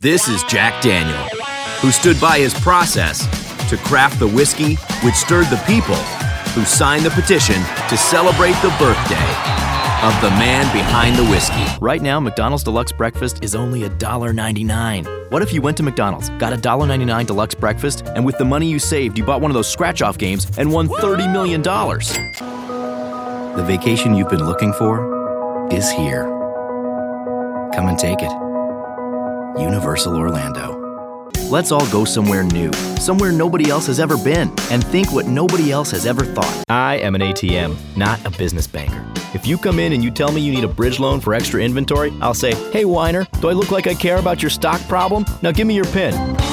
This is Jack Daniel, who stood by his process to craft the whiskey which stirred the people who signed the petition to celebrate the birthday of the man behind the whiskey. Right now, McDonald's Deluxe Breakfast is only $1.99. What if you went to McDonald's, got a $1.99 Deluxe Breakfast, and with the money you saved, you bought one of those scratch-off games and won $30 million? The vacation you've been looking for is here. Come and take it. Universal Orlando. Let's all go somewhere new, somewhere nobody else has ever been, and think what nobody else has ever thought. I am an ATM, not a business banker. If you come in and you tell me you need a bridge loan for extra inventory, I'll say, hey, whiner, do I look like I care about your stock problem? Now give me your PIN.